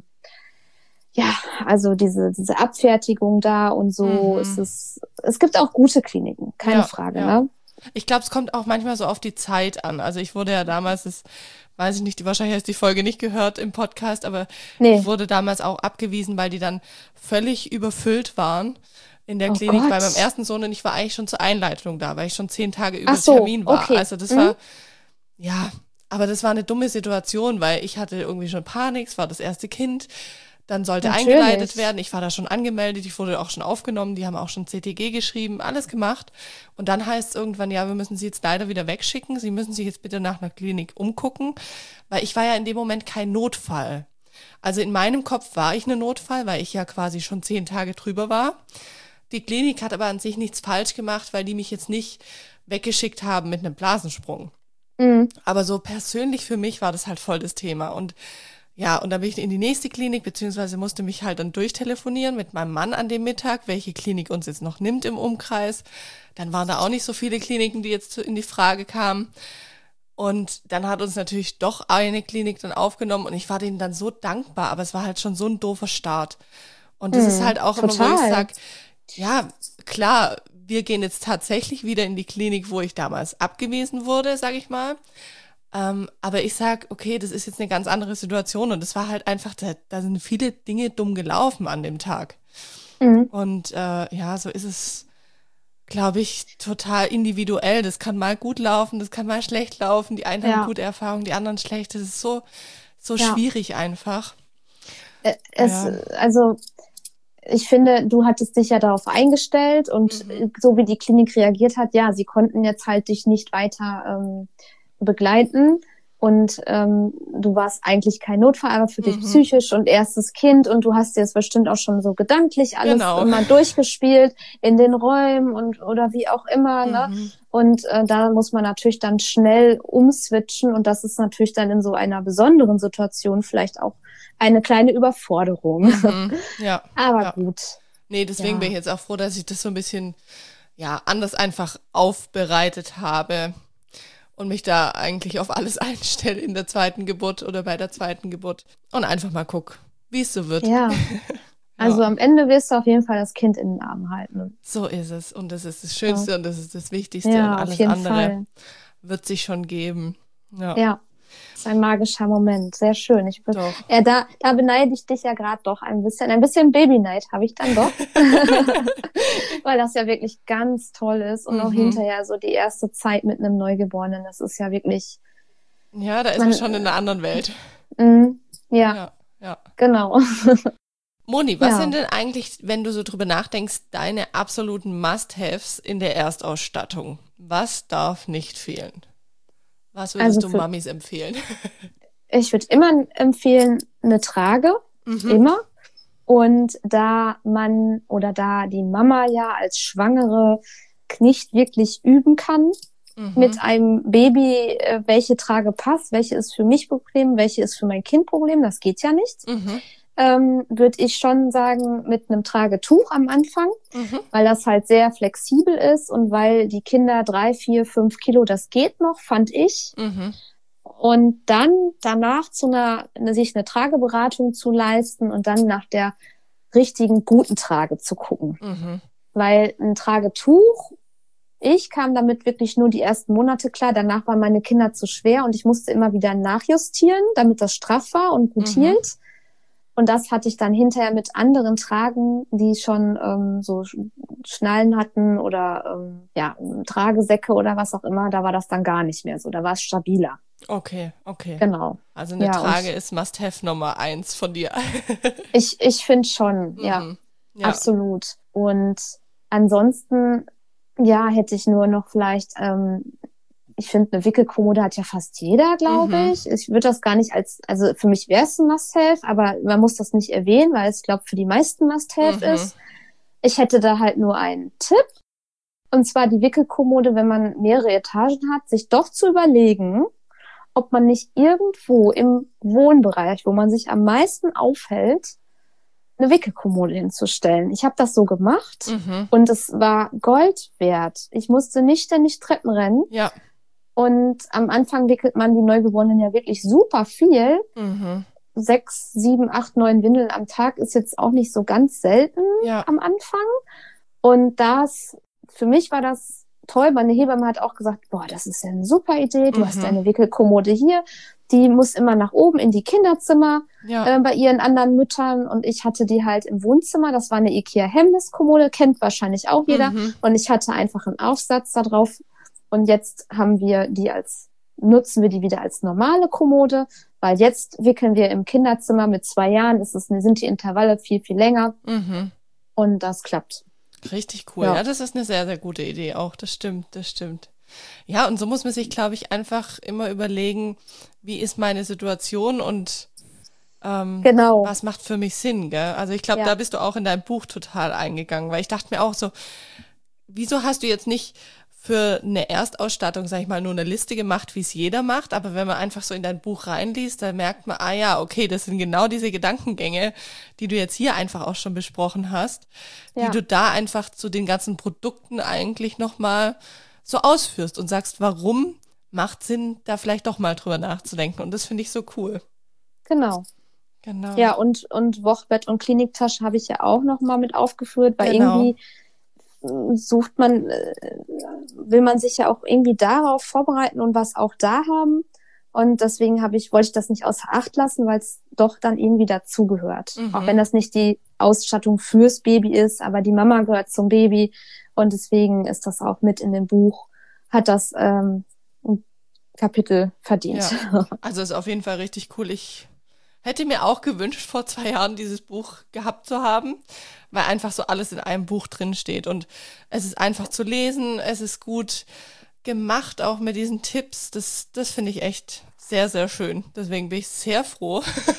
ja, also diese Abfertigung da und so, es gibt auch gute Kliniken, keine Frage, ne? Ich glaube, es kommt auch manchmal so auf die Zeit an. Also ich wurde ja damals, das weiß ich nicht, wahrscheinlich hast du die Folge nicht gehört im Podcast, aber ich wurde damals auch abgewiesen, weil die dann völlig überfüllt waren in der Klinik bei meinem ersten Sohn und ich war eigentlich schon zur Einleitung da, weil ich schon 10 Tage über Termin war. Okay. Also das war, ja, aber das war eine dumme Situation, weil ich hatte irgendwie schon Panik, es war das erste Kind. Dann sollte eingeleitet werden. Ich war da schon angemeldet, ich wurde auch schon aufgenommen, die haben auch schon CTG geschrieben, alles gemacht. Und dann heißt es irgendwann, ja, wir müssen Sie jetzt leider wieder wegschicken. Sie müssen sich jetzt bitte nach einer Klinik umgucken, weil ich war ja in dem Moment kein Notfall. Also in meinem Kopf war ich eine Notfall, weil ich ja quasi schon 10 Tage drüber war. Die Klinik hat aber an sich nichts falsch gemacht, weil die mich jetzt nicht weggeschickt haben mit einem Blasensprung. Aber so persönlich für mich war das halt voll das Thema. Und ja, und dann bin ich in die nächste Klinik, beziehungsweise musste mich halt dann durchtelefonieren mit meinem Mann an dem Mittag, welche Klinik uns jetzt noch nimmt im Umkreis. Dann waren da auch nicht so viele Kliniken, die jetzt in die Frage kamen. Und dann hat uns natürlich doch eine Klinik dann aufgenommen und ich war denen dann so dankbar, aber es war halt schon so ein doofer Start. Und das ist halt auch immer, wo ich sage, ja, klar, wir gehen jetzt tatsächlich wieder in die Klinik, wo ich damals abgewiesen wurde, sage ich mal. Aber ich sag, okay, das ist jetzt eine ganz andere Situation und es war halt einfach, da sind viele Dinge dumm gelaufen an dem Tag. Und ja, so ist es, glaube ich, total individuell. Das kann mal gut laufen, das kann mal schlecht laufen. Die einen haben gute Erfahrungen, die anderen schlecht. Das ist so schwierig einfach. Also ich finde, du hattest dich ja darauf eingestellt und so wie die Klinik reagiert hat, ja, sie konnten jetzt halt dich nicht weiter begleiten und du warst eigentlich kein Notfall, aber für dich psychisch und erstes Kind und du hast dir das bestimmt auch schon so gedanklich alles immer durchgespielt in den Räumen und oder wie auch immer, ne? Und da muss man natürlich dann schnell umswitchen und das ist natürlich dann in so einer besonderen Situation vielleicht auch eine kleine Überforderung. Ja. Aber gut. Nee, deswegen bin ich jetzt auch froh, dass ich das so ein bisschen anders einfach aufbereitet habe. Und mich da eigentlich auf alles einstelle in der zweiten Geburt oder bei der zweiten Geburt. Und einfach mal guck, wie es so wird. Ja. Also am Ende wirst du auf jeden Fall das Kind in den Arm halten. So ist es. Und das ist das Schönste und das ist das Wichtigste. Ja, und alles auf jeden andere Fall. wird sich schon geben. Ja. Das ist ein magischer Moment. Sehr schön. Da beneide ich dich ja gerade doch ein bisschen. Ein bisschen Babyneid habe ich dann doch. Weil das ja wirklich ganz toll ist. Und auch hinterher so die erste Zeit mit einem Neugeborenen. Das ist ja wirklich... Ja, da ist man schon in einer anderen Welt. Ja, genau. Moni, was sind denn eigentlich, wenn du so drüber nachdenkst, deine absoluten Must-Haves in der Erstausstattung? Was darf nicht fehlen? Was würdest du Mamis empfehlen? Ich würde immer empfehlen, eine Trage, immer. Und da die Mama ja als Schwangere nicht wirklich üben kann mit einem Baby, welche Trage passt, welche ist für mich Problem, welche ist für mein Kind Problem, das geht ja nicht. würde ich schon sagen, mit einem Tragetuch am Anfang, weil das halt sehr flexibel ist und weil die Kinder 3, 4, 5 Kilo, das geht noch, fand ich. Und dann danach sich eine Trageberatung zu leisten und dann nach der richtigen, guten Trage zu gucken. Weil ein Tragetuch, ich kam damit wirklich nur die ersten Monate klar. Danach waren meine Kinder zu schwer und ich musste immer wieder nachjustieren, damit das straff war und gut hielt. Und das hatte ich dann hinterher mit anderen Tragen, die schon so Schnallen hatten oder Tragesäcke oder was auch immer. Da war das dann gar nicht mehr so. Da war es stabiler. Okay. Genau. Also eine Trage ist Must-have Nummer 1 von dir. Ich finde schon, ja, absolut. Und ansonsten, hätte ich nur noch vielleicht, ich finde, eine Wickelkommode hat ja fast jeder, glaube ich. Ich würde das gar nicht also für mich wäre es ein Must-have, aber man muss das nicht erwähnen, weil es, glaube ich, für die meisten Must-have ist. Ich hätte da halt nur einen Tipp. Und zwar die Wickelkommode, wenn man mehrere Etagen hat, sich doch zu überlegen, ob man nicht irgendwo im Wohnbereich, wo man sich am meisten aufhält, eine Wickelkommode hinzustellen. Ich habe das so gemacht und es war Gold wert. Ich musste nicht ständig Treppen rennen. Ja. Und am Anfang wickelt man die Neugeborenen ja wirklich super viel. 6, 7, 8, 9 Windeln am Tag ist jetzt auch nicht so ganz selten am Anfang. Und für mich war das toll. Meine Hebamme hat auch gesagt, boah, das ist ja eine super Idee. Du hast deine Wickelkommode hier. Die muss immer nach oben in die Kinderzimmer bei ihren anderen Müttern. Und ich hatte die halt im Wohnzimmer. Das war eine IKEA-Hemmniskommode, kennt wahrscheinlich auch jeder. Und ich hatte einfach einen Aufsatz da drauf. Und jetzt nutzen wir die wieder als normale Kommode, weil jetzt wickeln wir im Kinderzimmer mit 2 Jahren, sind die Intervalle viel, viel länger. Und das klappt. Richtig cool. Ja, das ist eine sehr, sehr gute Idee auch. Das stimmt. Ja, und so muss man sich, glaube ich, einfach immer überlegen, wie ist meine Situation und was macht für mich Sinn, gell? Also ich glaube, da bist du auch in dein Buch total eingegangen, weil ich dachte mir auch so, wieso hast du jetzt nicht für eine Erstausstattung, sag ich mal, nur eine Liste gemacht, wie es jeder macht, aber wenn man einfach so in dein Buch reinliest, dann merkt man, okay, das sind genau diese Gedankengänge, die du jetzt hier einfach auch schon besprochen hast, die du da einfach zu den ganzen Produkten eigentlich nochmal so ausführst und sagst, warum macht Sinn, da vielleicht doch mal drüber nachzudenken. Und das finde ich so cool. Genau. Ja, und Wochenbett und Kliniktasche habe ich ja auch nochmal mit aufgeführt, weil irgendwie will man sich ja auch irgendwie darauf vorbereiten und was auch da haben. Und deswegen wollte ich das nicht außer Acht lassen, weil es doch dann irgendwie dazugehört. Auch wenn das nicht die Ausstattung fürs Baby ist, aber die Mama gehört zum Baby. Und deswegen ist das auch mit in dem Buch, hat das ein Kapitel verdient. Ja. Also ist auf jeden Fall richtig cool. Ich hätte mir auch gewünscht, vor 2 Jahren dieses Buch gehabt zu haben, weil einfach so alles in einem Buch drin steht. Und es ist einfach zu lesen, es ist gut gemacht, auch mit diesen Tipps. Das finde ich echt sehr, sehr schön. Deswegen bin ich sehr froh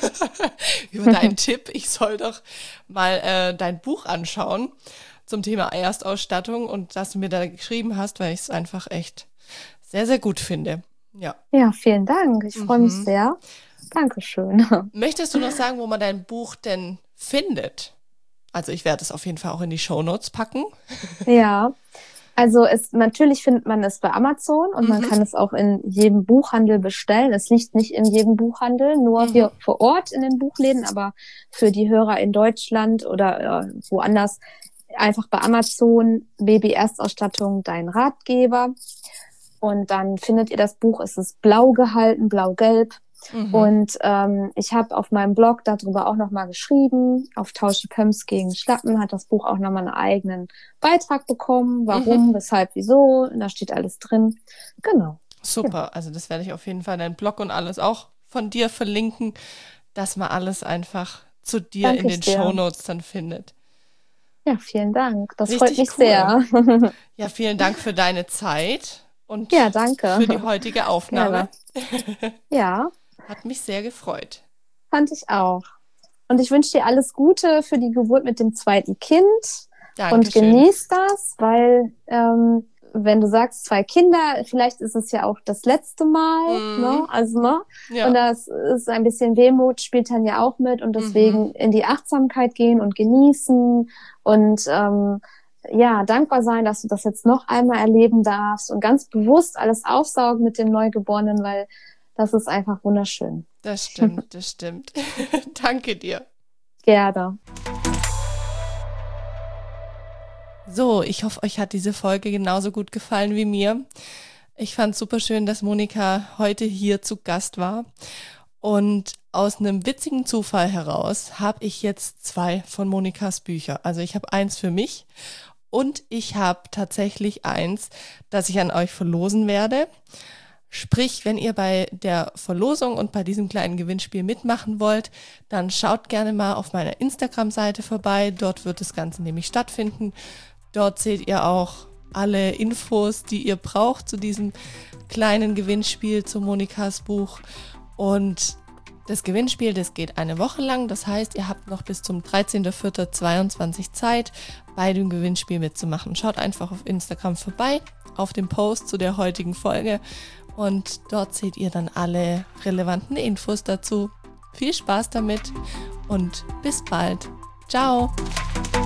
über deinen Tipp. Ich soll doch mal dein Buch anschauen zum Thema Erstausstattung und dass du mir da geschrieben hast, weil ich es einfach echt sehr, sehr gut finde. Ja, vielen Dank. Ich freue mich sehr. Dankeschön. Möchtest du noch sagen, wo man dein Buch denn findet? Also ich werde es auf jeden Fall auch in die Shownotes packen. Ja, also natürlich findet man es bei Amazon und man kann es auch in jedem Buchhandel bestellen. Es liegt nicht in jedem Buchhandel, nur hier vor Ort in den Buchläden, aber für die Hörer in Deutschland oder woanders einfach bei Amazon Baby-Erstausstattung, dein Ratgeber. Und dann findet ihr das Buch, es ist blau gehalten, blau-gelb. Und ich habe auf meinem Blog darüber auch nochmal geschrieben. Auf Tausche Pumps gegen Schlappen hat das Buch auch nochmal einen eigenen Beitrag bekommen. Warum, weshalb, wieso. Und da steht alles drin. Genau. Super. Also das werde ich auf jeden Fall in deinen Blog und alles auch von dir verlinken, dass man alles einfach zu dir in den Shownotes dann findet. Ja, vielen Dank. Das Richtig freut mich cool. Sehr. Ja, vielen Dank für deine Zeit und danke. für die heutige Aufnahme. Ja. Hat mich sehr gefreut. Fand ich auch. Und ich wünsche dir alles Gute für die Geburt mit dem 2. Kind. Dankeschön. Und genieß das, weil wenn du sagst, 2 Kinder, vielleicht ist es ja auch das letzte Mal, ne? Also, ne? Ja. Und das ist ein bisschen Wehmut, spielt dann ja auch mit und deswegen in die Achtsamkeit gehen und genießen und dankbar sein, dass du das jetzt noch einmal erleben darfst und ganz bewusst alles aufsaugen mit dem Neugeborenen, weil das ist einfach wunderschön. Das stimmt. Danke dir. Gerne. So, ich hoffe, euch hat diese Folge genauso gut gefallen wie mir. Ich fand es super schön, dass Monika heute hier zu Gast war. Und aus einem witzigen Zufall heraus habe ich jetzt 2 von Monikas Bücher. Also ich habe eins für mich und ich habe tatsächlich eins, das ich an euch verlosen werde. Sprich, wenn ihr bei der Verlosung und bei diesem kleinen Gewinnspiel mitmachen wollt, dann schaut gerne mal auf meiner Instagram-Seite vorbei. Dort wird das Ganze nämlich stattfinden. Dort seht ihr auch alle Infos, die ihr braucht zu diesem kleinen Gewinnspiel, zu Monikas Buch. Und das Gewinnspiel, das geht eine Woche lang. Das heißt, ihr habt noch bis zum 13.04.22 Zeit, bei dem Gewinnspiel mitzumachen. Schaut einfach auf Instagram vorbei, auf dem Post zu der heutigen Folge. Und dort seht ihr dann alle relevanten Infos dazu. Viel Spaß damit und bis bald. Ciao!